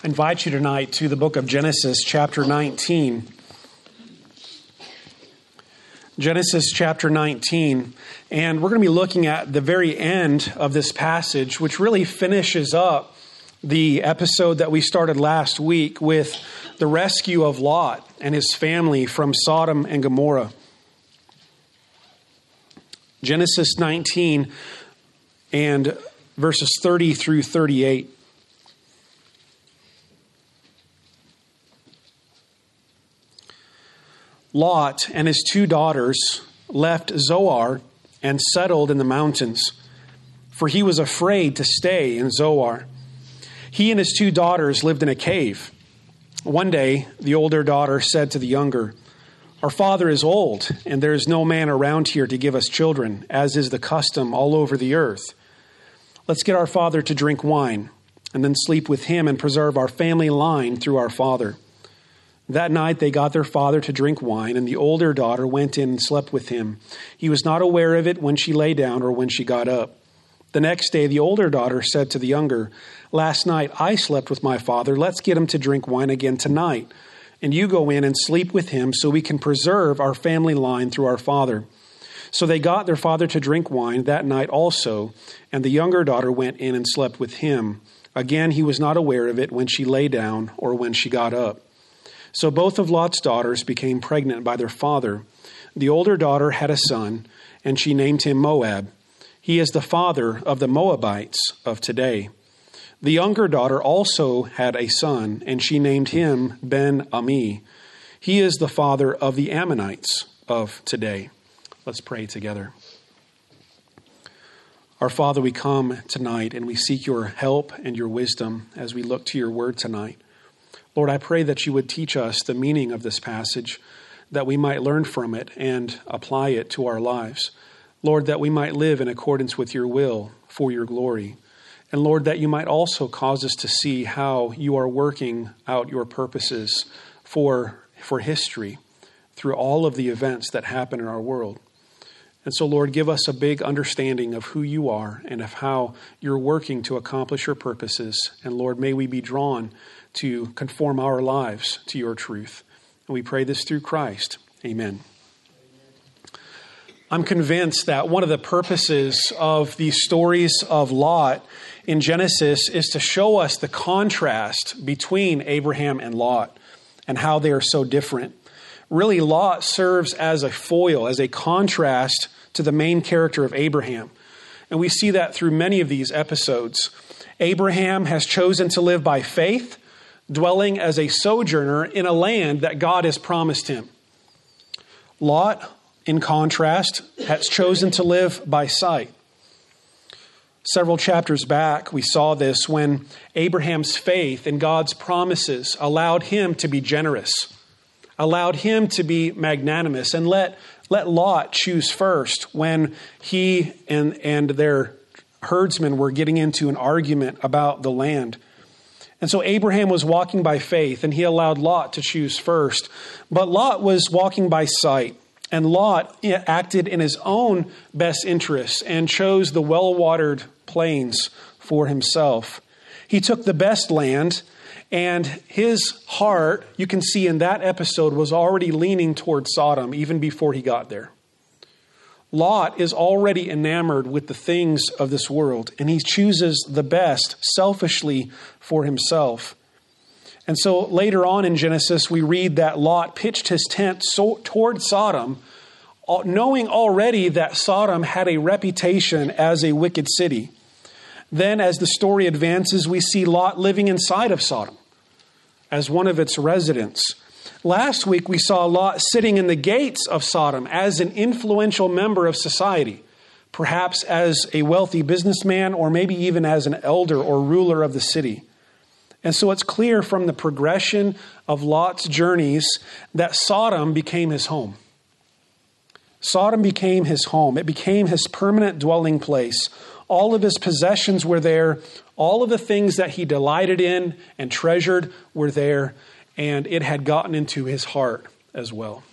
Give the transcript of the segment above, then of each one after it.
I invite you tonight to the book of Genesis, chapter 19. Genesis chapter 19. And we're going to be looking at the very end of this passage, which really finishes up the episode that we started last week with the rescue of Lot and his family from Sodom and Gomorrah. Genesis 19 and verses 30 through 38. Lot and his 2 daughters left Zoar and settled in the mountains, for he was afraid to stay in Zoar. He and his 2 daughters lived in a cave. One day, the older daughter said to the younger, "Our father is old, and there is no man around here to give us children, as is the custom all over the earth. Let's get our father to drink wine, and then sleep with him and preserve our family line through our father." That night they got their father to drink wine, and the older daughter went in and slept with him. He was not aware of it when she lay down or when she got up. The next day the older daughter said to the younger, "Last night I slept with my father. Let's get him to drink wine again tonight. And you go in and sleep with him so we can preserve our family line through our father." So they got their father to drink wine that night also, and the younger daughter went in and slept with him. Again, he was not aware of it when she lay down or when she got up. So both of Lot's daughters became pregnant by their father. The older daughter had a son, and she named him Moab. He is the father of the Moabites of today. The younger daughter also had a son, and she named him Ben-Ami. He is the father of the Ammonites of today. Let's pray together. Our Father, we come tonight and we seek your help and your wisdom as we look to your word tonight. Lord, I pray that you would teach us the meaning of this passage, that we might learn from it and apply it to our lives. Lord, that we might live in accordance with your will for your glory. And Lord, that you might also cause us to see how you are working out your purposes for history through all of the events that happen in our world. And so, Lord, give us a big understanding of who you are and of how you're working to accomplish your purposes. And Lord, may we be drawn to conform our lives to your truth. And we pray this through Christ. Amen. I'm convinced that one of the purposes of these stories of Lot in Genesis is to show us the contrast between Abraham and Lot and how they are so different. Really, Lot serves as a foil, as a contrast to the main character of Abraham. And we see that through many of these episodes. Abraham has chosen to live by faith, dwelling as a sojourner in a land that God has promised him. Lot, in contrast, has chosen to live by sight. Several chapters back, we saw this when Abraham's faith in God's promises allowed him to be generous, allowed him to be magnanimous, and let Lot choose first when he and their herdsmen were getting into an argument about the land. And so Abraham was walking by faith, and he allowed Lot to choose first. But Lot was walking by sight, and Lot acted in his own best interests and chose the well-watered plains for himself. He took the best land, and his heart, you can see in that episode, was already leaning toward Sodom even before he got there. Lot is already enamored with the things of this world, and he chooses the best selfishly for himself. And so later on in Genesis, we read that Lot pitched his tent toward Sodom, knowing already that Sodom had a reputation as a wicked city. Then as the story advances, we see Lot living inside of Sodom as one of its residents. Last week, we saw Lot sitting in the gates of Sodom as an influential member of society, perhaps as a wealthy businessman or maybe even as an elder or ruler of the city. And so it's clear from the progression of Lot's journeys that Sodom became his home. Sodom became his home. It became his permanent dwelling place. All of his possessions were there. All of the things that he delighted in and treasured were there. And it had gotten into his heart as well.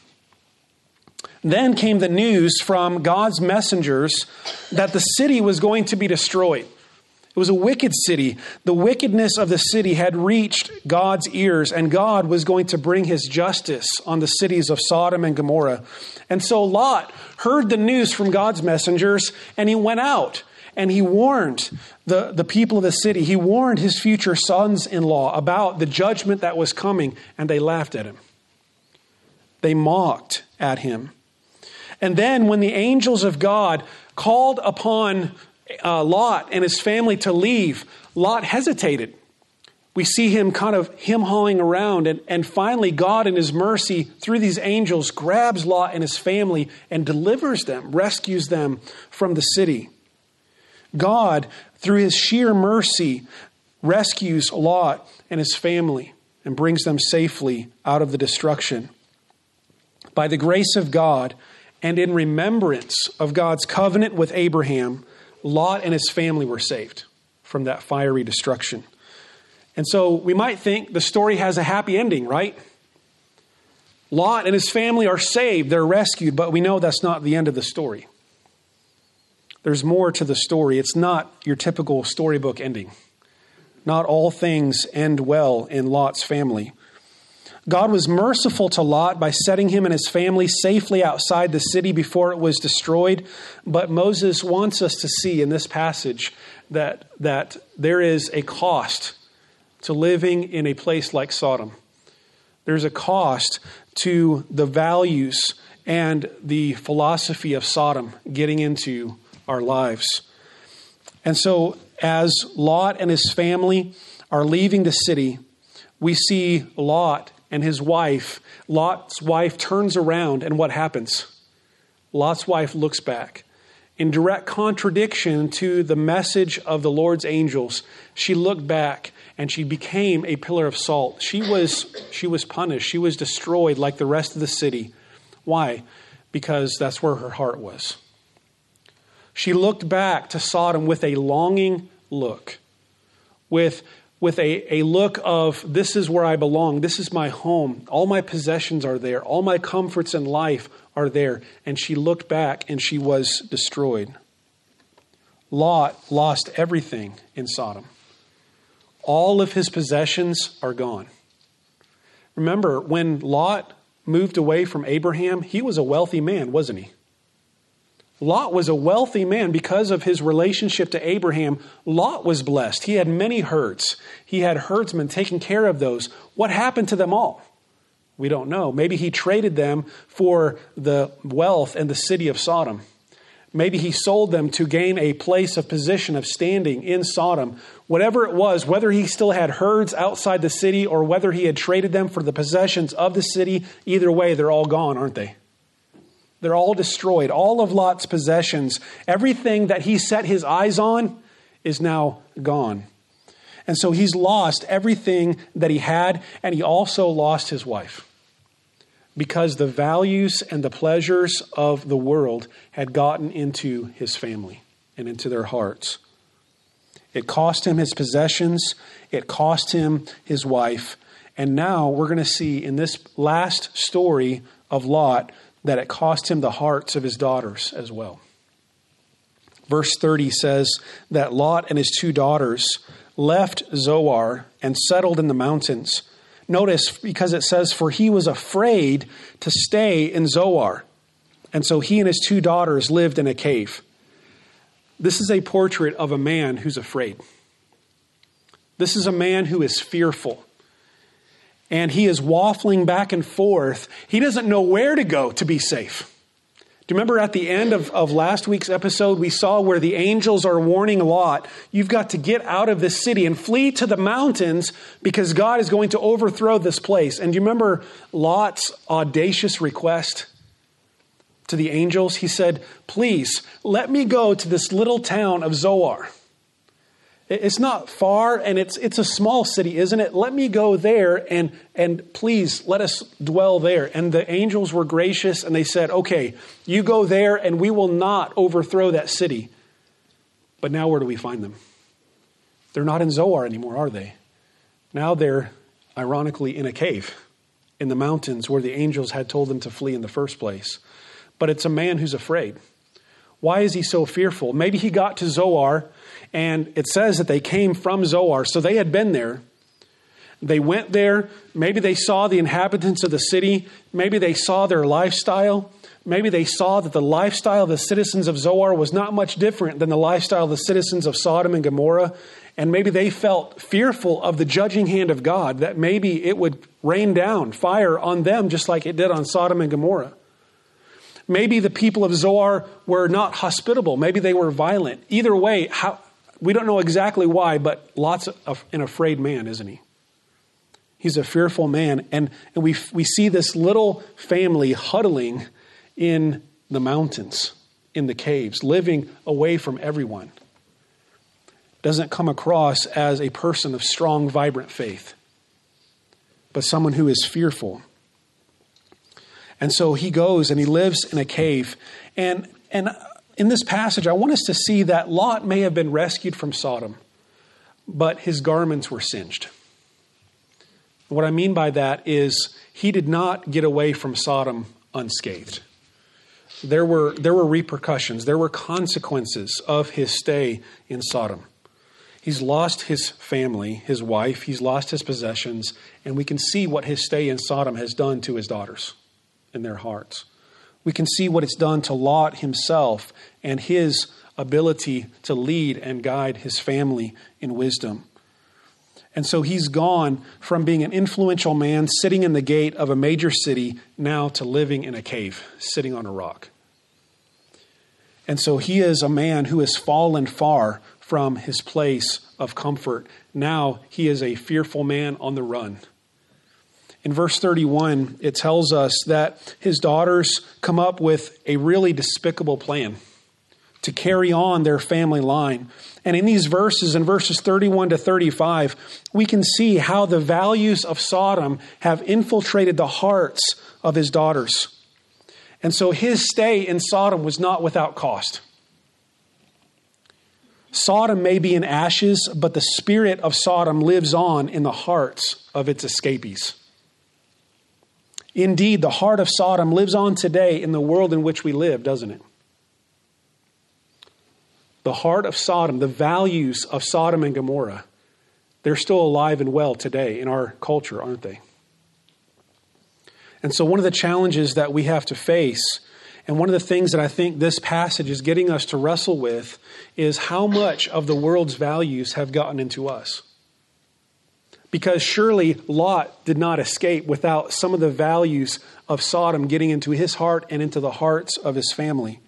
Then came the news from God's messengers that the city was going to be destroyed. It was a wicked city. The wickedness of the city had reached God's ears, and God was going to bring his justice on the cities of Sodom and Gomorrah. And so Lot heard the news from God's messengers, and he went out and he warned the people of the city. He warned his future sons-in-law about the judgment that was coming, and they laughed at him. They mocked at him. And then when the angels of God called upon Lot and his family to leave, Lot hesitated. We see him kind of him-hawing around, and finally God in his mercy through these angels grabs Lot and his family and delivers them, rescues them from the city. God, through his sheer mercy, rescues Lot and his family and brings them safely out of the destruction. By the grace of God and in remembrance of God's covenant with Abraham, Lot and his family were saved from that fiery destruction. And so we might think the story has a happy ending, right? Lot and his family are saved, they're rescued, but we know that's not the end of the story. There's more to the story. It's not your typical storybook ending. Not all things end well in Lot's family. God was merciful to Lot by setting him and his family safely outside the city before it was destroyed. But Moses wants us to see in this passage that there is a cost to living in a place like Sodom. There's a cost to the values and the philosophy of Sodom getting into our lives. And so as Lot and his family are leaving the city, we see Lot and his wife. Lot's wife turns around, and what happens? Lot's wife looks back. In direct contradiction to the message of the Lord's angels, she looked back and she became a pillar of salt. She was punished. She was destroyed like the rest of the city. Why? Because that's where her heart was. She looked back to Sodom with a longing look, with a look of, this is where I belong. This is my home. All my possessions are there. All my comforts in life are there. And she looked back and she was destroyed. Lot lost everything in Sodom. All of his possessions are gone. Remember, when Lot moved away from Abraham, he was a wealthy man, wasn't he? Lot was a wealthy man because of his relationship to Abraham. Lot was blessed. He had many herds. He had herdsmen taking care of those. What happened to them all? We don't know. Maybe he traded them for the wealth and the city of Sodom. Maybe he sold them to gain a place of position of standing in Sodom. Whatever it was, whether he still had herds outside the city or whether he had traded them for the possessions of the city, either way, they're all gone, aren't they? They're all destroyed. All of Lot's possessions, everything that he set his eyes on is now gone. And so he's lost everything that he had, and he also lost his wife because the values and the pleasures of the world had gotten into his family and into their hearts. It cost him his possessions. It cost him his wife. And now we're going to see in this last story of Lot that it cost him the hearts of his daughters as well. Verse 30 says that Lot and his 2 daughters left Zoar and settled in the mountains. Notice, because it says, for he was afraid to stay in Zoar. And so he and his 2 daughters lived in a cave. This is a portrait of a man who's afraid. This is a man who is fearful. And he is waffling back and forth. He doesn't know where to go to be safe. Do you remember at the end of last week's episode, we saw where the angels are warning Lot, you've got to get out of this city and flee to the mountains because God is going to overthrow this place. And do you remember Lot's audacious request to the angels? He said, please, let me go to this little town of Zoar. It's not far, and it's a small city, isn't it? Let me go there, and please let us dwell there. And the angels were gracious, and they said, okay, you go there, and we will not overthrow that city. But now where do we find them? They're not in Zoar anymore, are they? Now they're, ironically, in a cave in the mountains where the angels had told them to flee in the first place. But it's a man who's afraid. Why is he so fearful? Maybe he got to Zoar, and it says that they came from Zoar, so they had been there. They went there. Maybe they saw the inhabitants of the city. Maybe they saw their lifestyle. Maybe they saw that the lifestyle of the citizens of Zoar was not much different than the lifestyle of the citizens of Sodom and Gomorrah. And maybe they felt fearful of the judging hand of God, that maybe it would rain down fire on them just like it did on Sodom and Gomorrah. Maybe the people of Zoar were not hospitable. Maybe they were violent. Either way, we don't know exactly why, but Lot's an afraid man, isn't he? He's a fearful man. And we see this little family huddling in the mountains, in the caves, living away from everyone. Doesn't come across as a person of strong, vibrant faith, but someone who is fearful. And so he goes and he lives in a cave. And in this passage, I want us to see that Lot may have been rescued from Sodom, but his garments were singed. What I mean by that is he did not get away from Sodom unscathed. There were repercussions. There were consequences of his stay in Sodom. He's lost his family, his wife. He's lost his possessions. And we can see what his stay in Sodom has done to his daughters and their hearts. We can see what it's done to Lot himself and his ability to lead and guide his family in wisdom. And so he's gone from being an influential man sitting in the gate of a major city now to living in a cave, sitting on a rock. And so he is a man who has fallen far from his place of comfort. Now he is a fearful man on the run. In verse 31, it tells us that his daughters come up with a really despicable plan to carry on their family line. And in these verses, in verses 31 to 35, we can see how the values of Sodom have infiltrated the hearts of his daughters. And so his stay in Sodom was not without cost. Sodom may be in ashes, but the spirit of Sodom lives on in the hearts of its escapees. Indeed, the heart of Sodom lives on today in the world in which we live, doesn't it? The heart of Sodom, the values of Sodom and Gomorrah, they're still alive and well today in our culture, aren't they? And so one of the challenges that we have to face, and one of the things that I think this passage is getting us to wrestle with, is how much of the world's values have gotten into us. Because surely Lot did not escape without some of the values of Sodom getting into his heart and into the hearts of his family.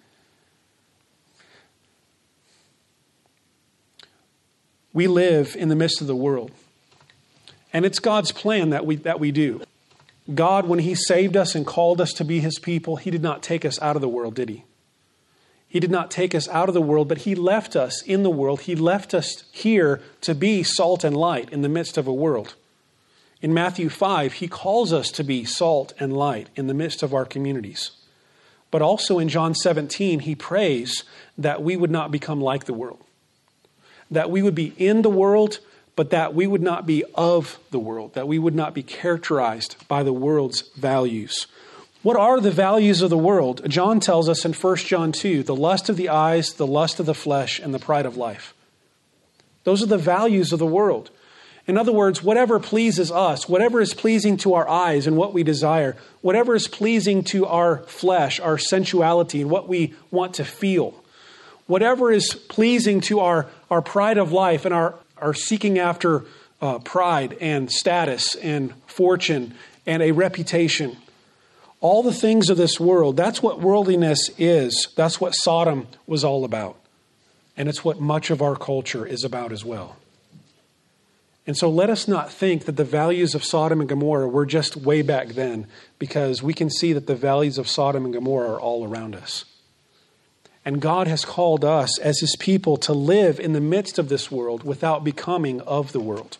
We live in the midst of the world. And it's God's plan that we do. God, when he saved us and called us to be his people, he did not take us out of the world, did he? He did not take us out of the world, but he left us in the world. He left us here to be salt and light in the midst of a world. In Matthew 5, he calls us to be salt and light in the midst of our communities. But also in John 17, he prays that we would not become like the world. That we would be in the world, but that we would not be of the world. That we would not be characterized by the world's values. What are the values of the world? John tells us in 1 John 2, the lust of the eyes, the lust of the flesh, and the pride of life. Those are the values of the world. In other words, whatever pleases us, whatever is pleasing to our eyes and what we desire, whatever is pleasing to our flesh, our sensuality, and what we want to feel, whatever is pleasing to our pride of life and our seeking after pride and status and fortune and a reputation, all the things of this world, that's what worldliness is. That's what Sodom was all about. And it's what much of our culture is about as well. And so let us not think that the values of Sodom and Gomorrah were just way back then, because we can see that the values of Sodom and Gomorrah are all around us. And God has called us as his people to live in the midst of this world without becoming of the world.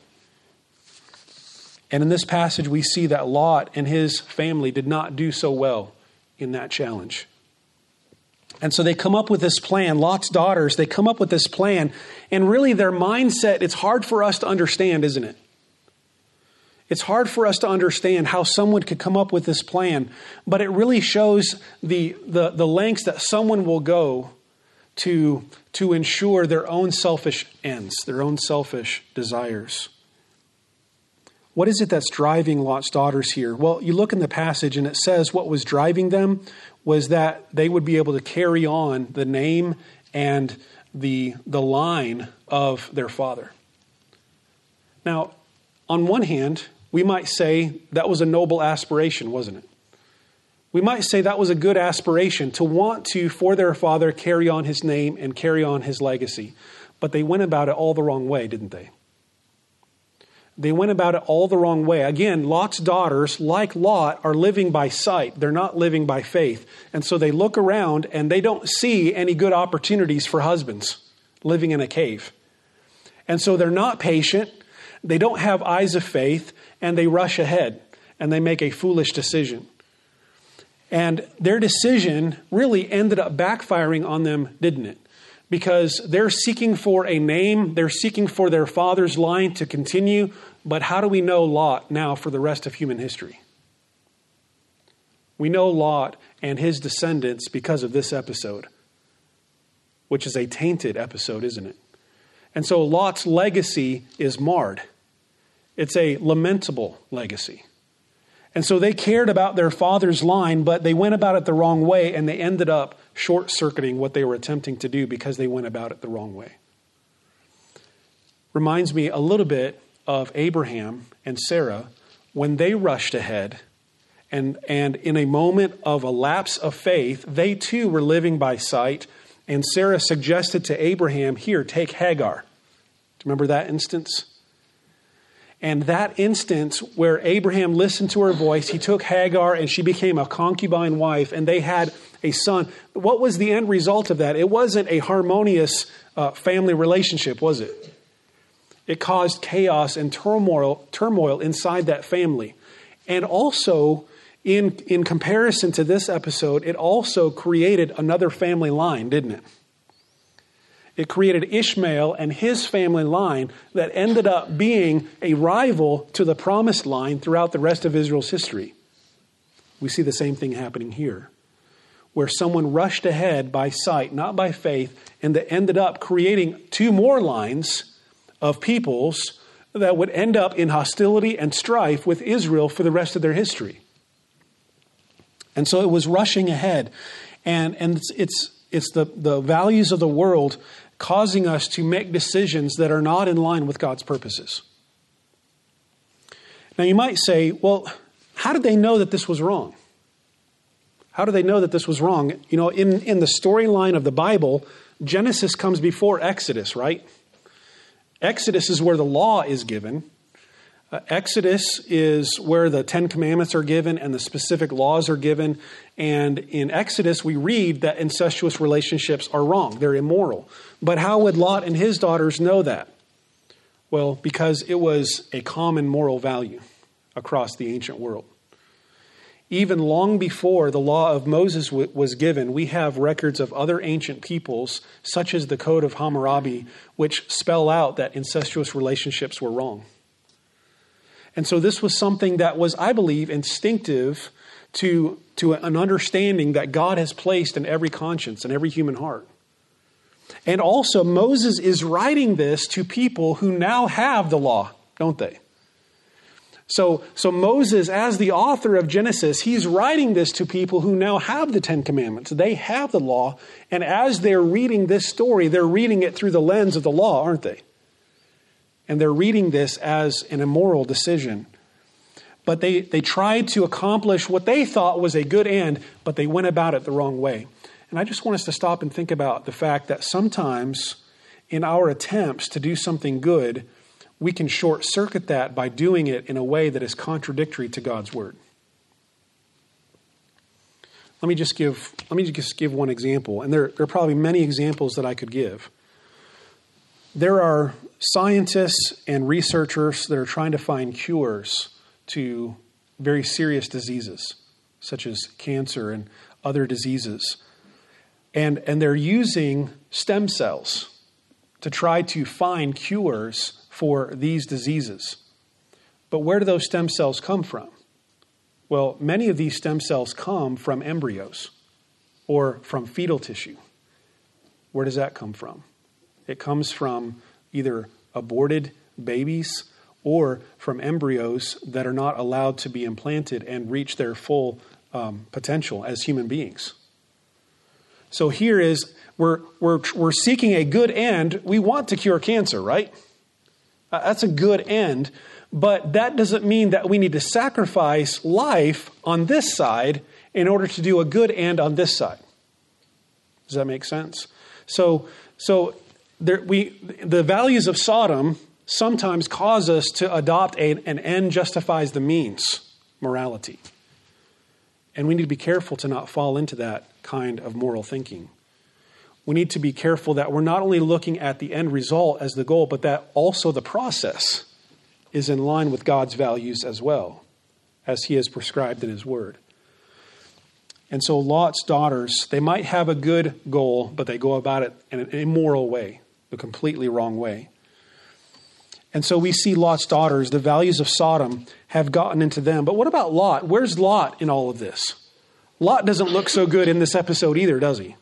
And in this passage, we see that Lot and his family did not do so well in that challenge. And so they come up with this plan. Lot's daughters, they come up with this plan. And really their mindset, it's hard for us to understand, isn't it? It's hard for us to understand how someone could come up with this plan. But it really shows the lengths that someone will go to ensure their own selfish ends, their own selfish desires. What is it that's driving Lot's daughters here? Well, you look in the passage and it says what was driving them was that they would be able to carry on the name and the line of their father. Now, on one hand, we might say that was a noble aspiration, wasn't it? We might say that was a good aspiration to want to, for their father, carry on his name and carry on his legacy. But they went about it all the wrong way, didn't they? They went about it all the wrong way. Again, Lot's daughters, like Lot, are living by sight. They're not living by faith. And so they look around and they don't see any good opportunities for husbands living in a cave. And so they're not patient. They don't have eyes of faith, and they rush ahead and they make a foolish decision. And their decision really ended up backfiring on them, didn't it? Because they're seeking for a name, they're seeking for their father's line to continue. But how do we know Lot now for the rest of human history? We know Lot and his descendants because of this episode, which is a tainted episode, isn't it? And so Lot's legacy is marred. It's a lamentable legacy. And so they cared about their father's line, but they went about it the wrong way, and they ended up short-circuiting what they were attempting to do because they went about it the wrong way. Reminds me a little bit of Abraham and Sarah when they rushed ahead, and in a moment of a lapse of faith, they too were living by sight, and Sarah suggested to Abraham, here, take Hagar. Do you remember that instance? And that instance where Abraham listened to her voice, he took Hagar and she became a concubine wife and they had a son. What was the end result of that? It wasn't a harmonious family relationship, was it? It caused chaos and turmoil inside that family. And also, in comparison to this episode, it also created another family line, didn't it? It created Ishmael and his family line that ended up being a rival to the promised line throughout the rest of Israel's history. We see the same thing happening here, where someone rushed ahead by sight, not by faith, and that ended up creating two more lines of peoples that would end up in hostility and strife with Israel for the rest of their history. And so it was rushing ahead, and it's the values of the world causing us to make decisions that are not in line with God's purposes. Now you might say, well, how did they know that this was wrong? How do they know that this was wrong? You know, in the storyline of the Bible, Genesis comes before Exodus, right? Exodus is where the law is given. Exodus is where the Ten Commandments are given and the specific laws are given. And in Exodus, we read that incestuous relationships are wrong. They're immoral. But how would Lot and his daughters know that? Well, because it was a common moral value across the ancient world. Even long before the law of Moses was given, we have records of other ancient peoples, such as the Code of Hammurabi, which spell out that incestuous relationships were wrong. And so this was something that was, I believe, instinctive to an understanding that God has placed in every conscience and every human heart. And also, Moses is writing this to people who now have the law, don't they? So Moses, as the author of Genesis, he's writing this to people who now have the Ten Commandments. They have the law. And as they're reading this story, they're reading it through the lens of the law, aren't they? And they're reading this as an immoral decision. But they tried to accomplish what they thought was a good end, but they went about it the wrong way. And I just want us to stop and think about the fact that sometimes in our attempts to do something good, we can short circuit that by doing it in a way that is contradictory to God's word. Let me just give one example, and there are probably many examples that I could give. There are scientists and researchers that are trying to find cures to very serious diseases, such as cancer and other diseases. And they're using stem cells to try to find cures for these diseases. But where do those stem cells come from? Well, many of these stem cells come from embryos or from fetal tissue. Where does that come from? It comes from either aborted babies or from embryos that are not allowed to be implanted and reach their full potential as human beings. So here is, we're seeking a good end. We want to cure cancer, right? That's a good end. But that doesn't mean that we need to sacrifice life on this side in order to do a good end on this side. Does that make sense? So the values of Sodom sometimes cause us to adopt an end justifies the means morality. And we need to be careful to not fall into that kind of moral thinking. We need to be careful that we're not only looking at the end result as the goal, but that also the process is in line with God's values as well, as he has prescribed in his word. And so Lot's daughters, they might have a good goal, but they go about it in an immoral way, the completely wrong way. And so we see Lot's daughters, the values of Sodom, have gotten into them. But what about Lot? Where's Lot in all of this? Lot doesn't look so good in this episode either, does he?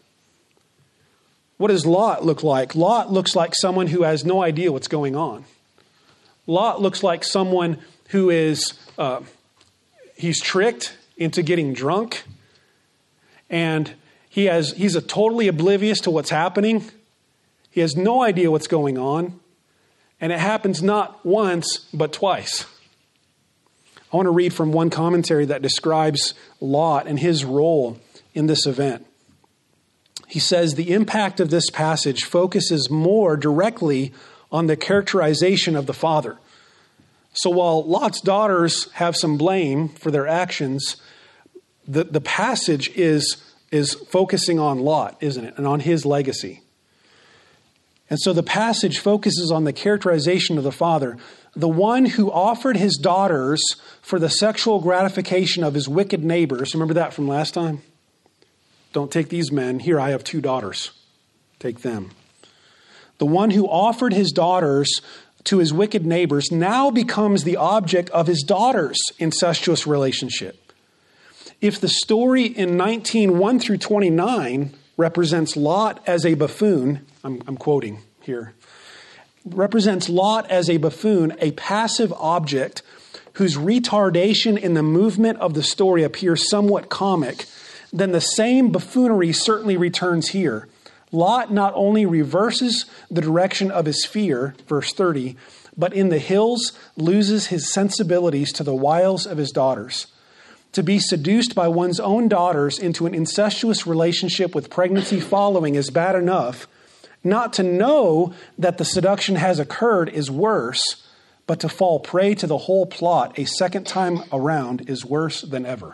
What does Lot look like? Lot looks like someone who has no idea what's going on. Lot looks like someone who is, he's tricked into getting drunk. And he's totally oblivious to what's happening. He has no idea what's going on. And it happens not once, but twice. I want to read from one commentary that describes Lot and his role in this event. He says, the impact of this passage focuses more directly on the characterization of the father. So while Lot's daughters have some blame for their actions, the passage is focusing on Lot, isn't it? And on his legacy. And so the passage focuses on the characterization of the father, the one who offered his daughters for the sexual gratification of his wicked neighbors. Remember that from last time? Don't take these men. Here, I have 2 daughters. Take them. The one who offered his daughters to his wicked neighbors now becomes the object of his daughter's incestuous relationship. If the story in 19:1 through 29 represents Lot as a buffoon, I'm quoting here, represents Lot as a buffoon, a passive object whose retardation in the movement of the story appears somewhat comic, then the same buffoonery certainly returns here. Lot not only reverses the direction of his fear, verse 30, but in the hills loses his sensibilities to the wiles of his daughters. To be seduced by one's own daughters into an incestuous relationship with pregnancy following is bad enough. Not to know that the seduction has occurred is worse, but to fall prey to the whole plot a second time around is worse than ever.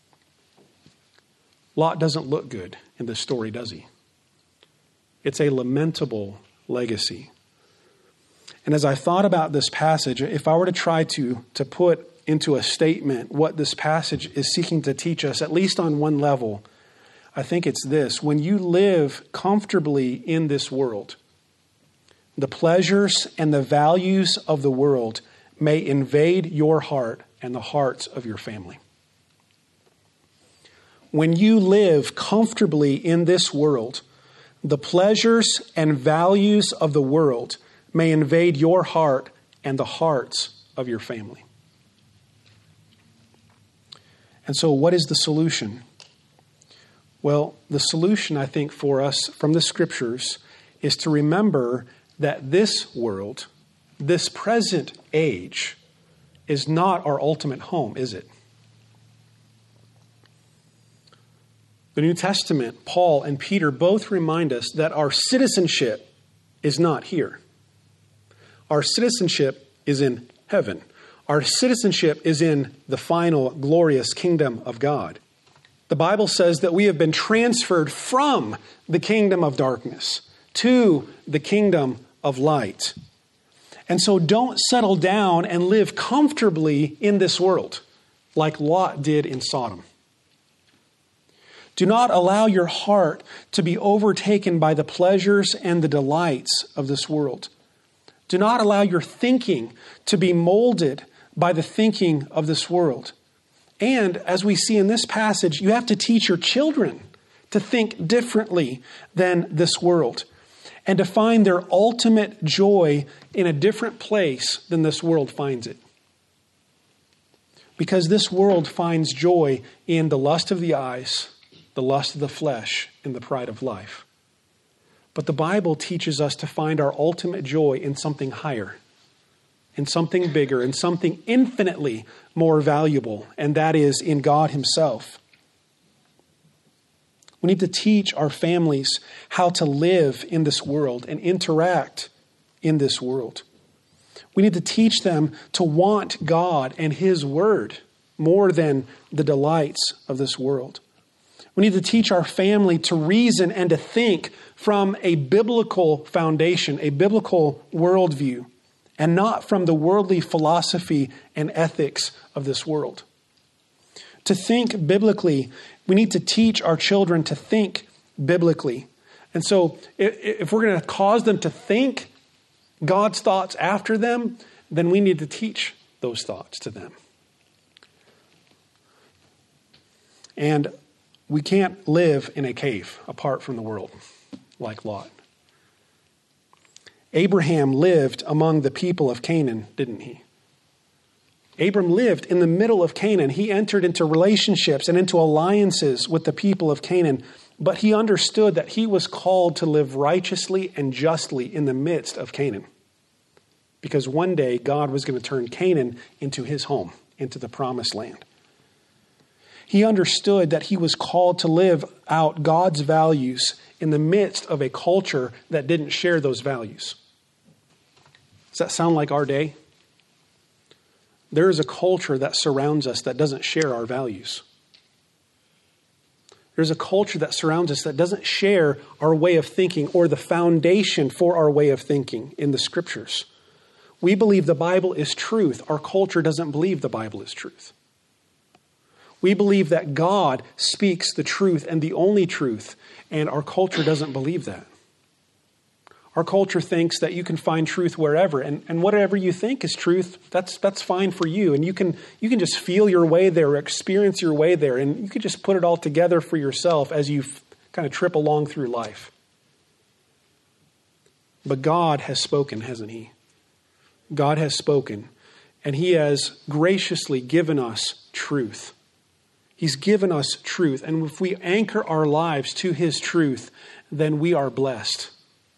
Lot doesn't look good in this story, does he? It's a lamentable legacy. And as I thought about this passage, if I were to try to put into a statement what this passage is seeking to teach us, at least on one level, I think it's this. When you live comfortably in this world, the pleasures and the values of the world may invade your heart and the hearts of your family. When you live comfortably in this world, the pleasures and values of the world may invade your heart and the hearts of your family. And so what is the solution? Well, the solution, I think, for us from the scriptures is to remember that this world, this present age, is not our ultimate home, is it? The New Testament, Paul and Peter both remind us that our citizenship is not here. Our citizenship is in heaven. Our citizenship is in the final glorious kingdom of God. The Bible says that we have been transferred from the kingdom of darkness to the kingdom of light. And so don't settle down and live comfortably in this world like Lot did in Sodom. Do not allow your heart to be overtaken by the pleasures and the delights of this world. Do not allow your thinking to be molded by the thinking of this world. And as we see in this passage, you have to teach your children to think differently than this world, and to find their ultimate joy in a different place than this world finds it. Because this world finds joy in the lust of the eyes, the lust of the flesh, and the pride of life. But the Bible teaches us to find our ultimate joy in something higher, in something bigger, in something infinitely more valuable, and that is in God Himself. We need to teach our families how to live in this world and interact in this world. We need to teach them to want God and His Word more than the delights of this world. We need to teach our family to reason and to think from a biblical foundation, a biblical worldview, and not from the worldly philosophy and ethics of this world. To think biblically, we need to teach our children to think biblically. And so if we're going to cause them to think God's thoughts after them, then we need to teach those thoughts to them. And we can't live in a cave apart from the world like Lot. Abraham lived among the people of Canaan, didn't he? Abram lived in the middle of Canaan. He entered into relationships and into alliances with the people of Canaan, but he understood that he was called to live righteously and justly in the midst of Canaan. Because one day God was going to turn Canaan into his home, into the promised land. He understood that he was called to live out God's values in the midst of a culture that didn't share those values. Does that sound like our day? There is a culture that surrounds us that doesn't share our values. There's a culture that surrounds us that doesn't share our way of thinking or the foundation for our way of thinking in the Scriptures. We believe the Bible is truth. Our culture doesn't believe the Bible is truth. We believe that God speaks the truth and the only truth, and our culture doesn't believe that. Our culture thinks that you can find truth wherever, and whatever you think is truth, that's fine for you. And you can just feel your way there, experience your way there, and you can just put it all together for yourself as you kind of trip along through life. But God has spoken, hasn't He? God has spoken, and He has graciously given us truth. He's given us truth, and if we anchor our lives to His truth, then we are blessed.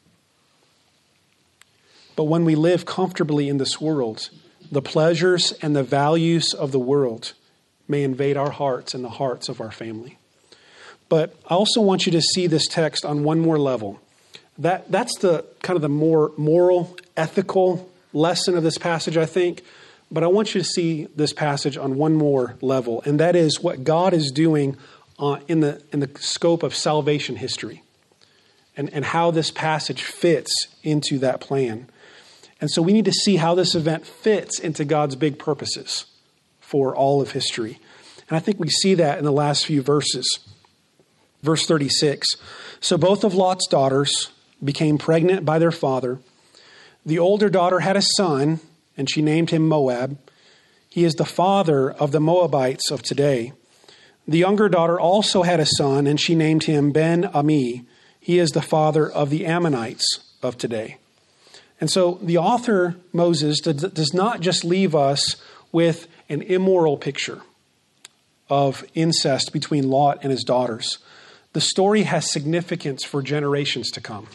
But when we live comfortably in this world, the pleasures and the values of the world may invade our hearts and the hearts of our family. But I also want you to see this text on one more level. That's the kind of the more moral, ethical lesson of this passage, I think. But I want you to see this passage on one more level, and that is what God is doing in the scope of salvation history, and how this passage fits into that plan. And so we need to see how this event fits into God's big purposes for all of history. And I think we see that in the last few verses. Verse 36, so both of Lot's daughters became pregnant by their father. The older daughter had a son, and she named him Moab. He is the father of the Moabites of today. The younger daughter also had a son, and she named him Ben-Ami. He is the father of the Ammonites of today. And so the author, Moses, does not just leave us with an immoral picture of incest between Lot and his daughters. The story has significance for generations to come.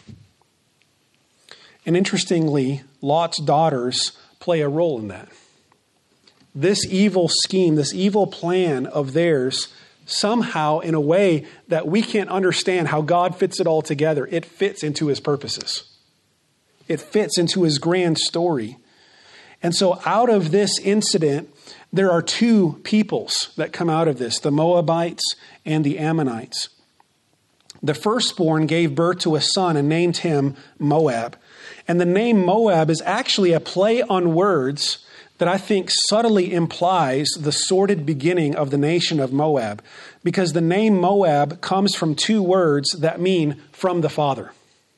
And interestingly, Lot's daughters play a role in that. This evil scheme, this evil plan of theirs, somehow in a way that we can't understand how God fits it all together, it fits into His purposes. It fits into His grand story. And so out of this incident, there are two peoples that come out of this, the Moabites and the Ammonites. The firstborn gave birth to a son and named him Moab. And the name Moab is actually a play on words that I think subtly implies the sordid beginning of the nation of Moab, because the name Moab comes from two words that mean from the father.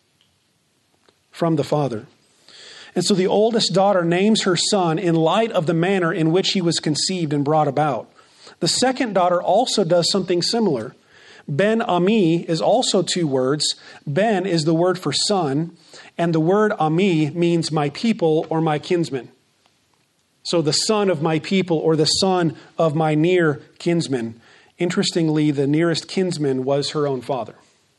From the father. And so the oldest daughter names her son in light of the manner in which he was conceived and brought about. The second daughter also does something similar, Ben Ami is also two words. Ben is the word for son, and the word Ami means my people or my kinsman. So the son of my people or the son of my near kinsman. Interestingly, the nearest kinsman was her own father.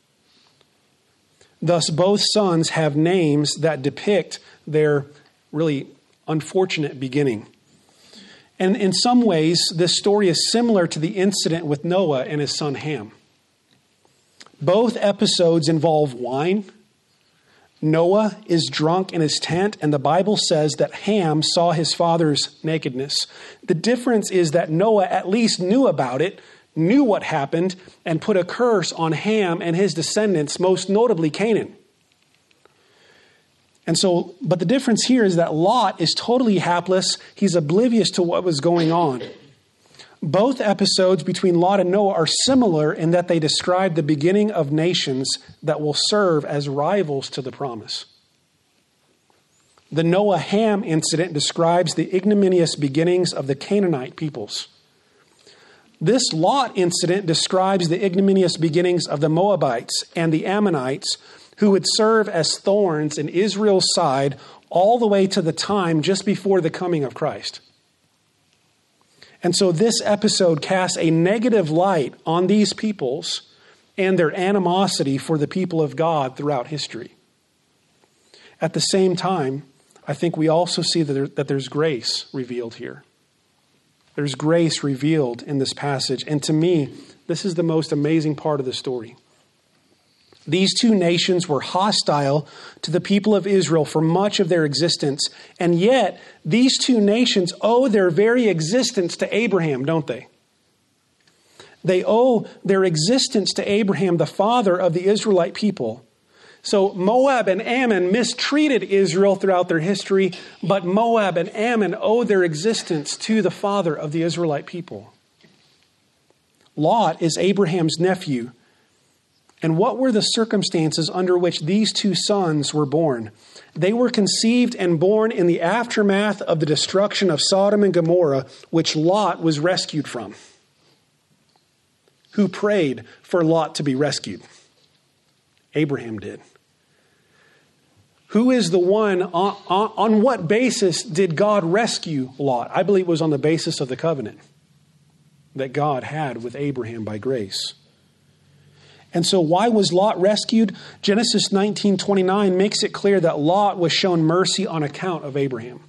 Thus, both sons have names that depict their really unfortunate beginning. And in some ways, this story is similar to the incident with Noah and his son Ham. Both episodes involve wine. Noah is drunk in his tent, and the Bible says that Ham saw his father's nakedness. The difference is that Noah at least knew about it, knew what happened, and put a curse on Ham and his descendants, most notably Canaan. But the difference here is that Lot is totally hapless. He's oblivious to what was going on. Both episodes between Lot and Noah are similar in that they describe the beginning of nations that will serve as rivals to the promise. The Noah-Ham incident describes the ignominious beginnings of the Canaanite peoples. This Lot incident describes the ignominious beginnings of the Moabites and the Ammonites, who would serve as thorns in Israel's side all the way to the time just before the coming of Christ. And so this episode casts a negative light on these peoples and their animosity for the people of God throughout history. At the same time, I think we also see that there's grace revealed here. There's grace revealed in this passage. And to me, this is the most amazing part of the story. These two nations were hostile to the people of Israel for much of their existence. And yet, these two nations owe their very existence to Abraham, don't they? They owe their existence to Abraham, the father of the Israelite people. So Moab and Ammon mistreated Israel throughout their history, but Moab and Ammon owe their existence to the father of the Israelite people. Lot is Abraham's nephew. And what were the circumstances under which these two sons were born? They were conceived and born in the aftermath of the destruction of Sodom and Gomorrah, which Lot was rescued from. Who prayed for Lot to be rescued? Abraham did. Who is the one, on what basis did God rescue Lot? I believe it was on the basis of the covenant that God had with Abraham by grace. And so why was Lot rescued? Genesis 19:29 makes it clear that Lot was shown mercy on account of Abraham.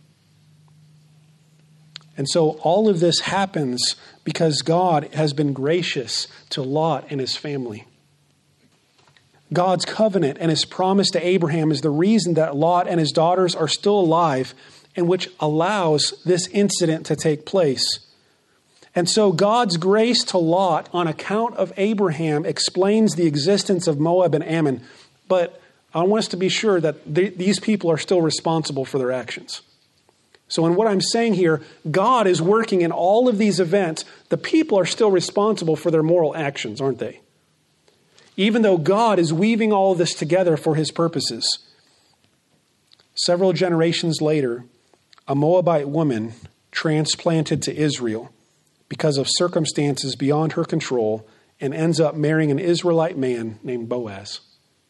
And so all of this happens because God has been gracious to Lot and his family. God's covenant and his promise to Abraham is the reason that Lot and his daughters are still alive, and which allows this incident to take place. And so God's grace to Lot on account of Abraham explains the existence of Moab and Ammon. But I want us to be sure that these people are still responsible for their actions. So in what I'm saying here, God is working in all of these events. The people are still responsible for their moral actions, aren't they? Even though God is weaving all of this together for his purposes. Several generations later, a Moabite woman transplanted to Israel because of circumstances beyond her control, and ends up marrying an Israelite man named Boaz.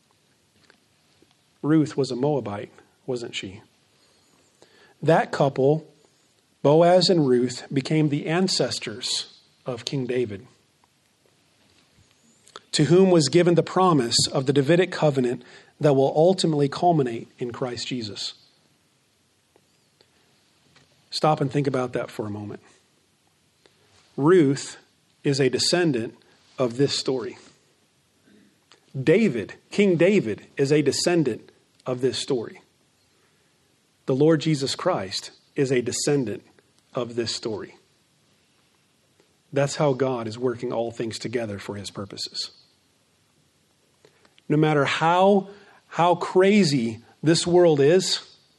Ruth was a Moabite, wasn't she? That couple, Boaz and Ruth, became the ancestors of King David, to whom was given the promise of the Davidic covenant that will ultimately culminate in Christ Jesus. Stop and think about that for a moment. Ruth is a descendant of this story. David, King David, is a descendant of this story. The Lord Jesus Christ is a descendant of this story. That's how God is working all things together for his purposes. No matter how crazy this world is,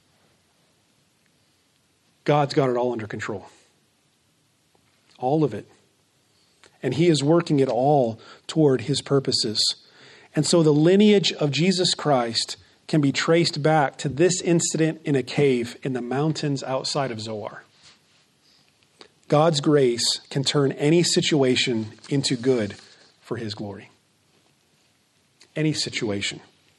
God's got it all under control. All of it. And he is working it all toward his purposes. And so the lineage of Jesus Christ can be traced back to this incident in a cave in the mountains outside of Zoar. God's grace can turn any situation into good for his glory. any situation.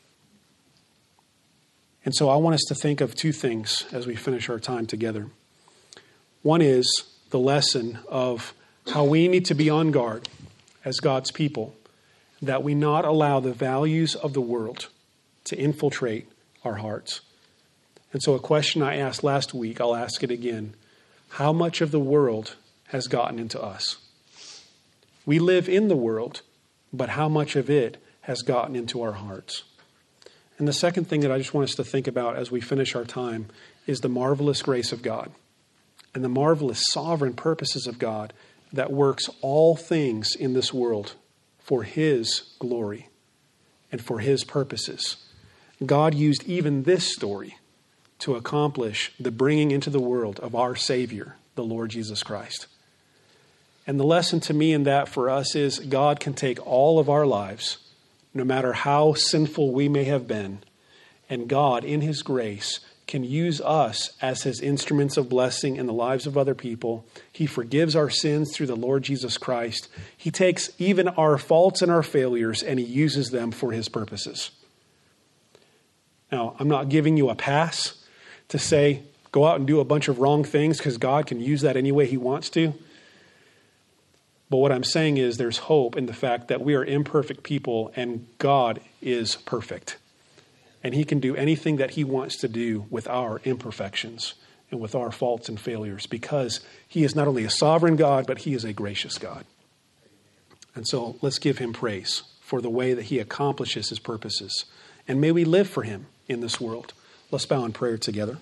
And so I want us to think of two things as we finish our time together. One is the lesson of how we need to be on guard as God's people, that we not allow the values of the world to infiltrate our hearts. And so a question I asked last week, I'll ask it again. How much of the world has gotten into us? We live in the world, but how much of it has gotten into our hearts? And the second thing that I just want us to think about as we finish our time is the marvelous grace of God and the marvelous sovereign purposes of God that works all things in this world for His glory and for His purposes. God used even this story to accomplish the bringing into the world of our Savior, the Lord Jesus Christ. And the lesson to me in that for us is God can take all of our lives, no matter how sinful we may have been, and God, in His grace, can use us as His instruments of blessing in the lives of other people. He forgives our sins through the Lord Jesus Christ. He takes even our faults and our failures and He uses them for His purposes. Now, I'm not giving you a pass to say, go out and do a bunch of wrong things because God can use that any way He wants to. But what I'm saying is there's hope in the fact that we are imperfect people and God is perfect. And He can do anything that He wants to do with our imperfections and with our faults and failures, because He is not only a sovereign God, but He is a gracious God. And so let's give Him praise for the way that He accomplishes His purposes. And may we live for Him in this world. Let's bow in prayer together.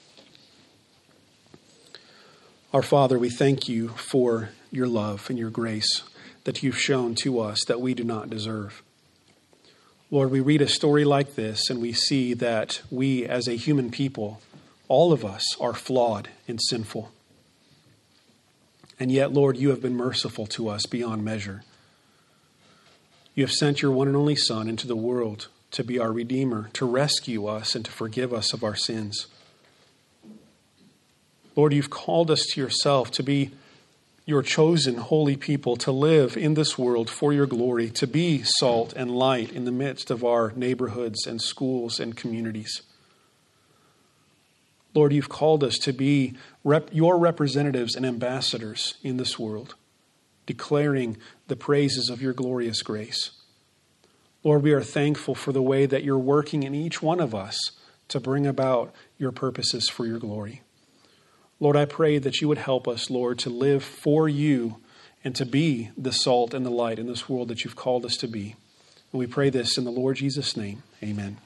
Our Father, we thank You for Your love and Your grace that You've shown to us that we do not deserve. Lord, we read a story like this and we see that we as a human people, all of us are flawed and sinful. And yet, Lord, You have been merciful to us beyond measure. You have sent Your one and only Son into the world to be our Redeemer, to rescue us and to forgive us of our sins. Lord, You've called us to Yourself to be Your chosen holy people, to live in this world for Your glory, to be salt and light in the midst of our neighborhoods and schools and communities. Lord, You've called us to be Your representatives and ambassadors in this world, declaring the praises of Your glorious grace. Lord, we are thankful for the way that You're working in each one of us to bring about Your purposes for Your glory. Lord, I pray that You would help us, Lord, to live for You and to be the salt and the light in this world that You've called us to be. And we pray this in the Lord Jesus' name. Amen.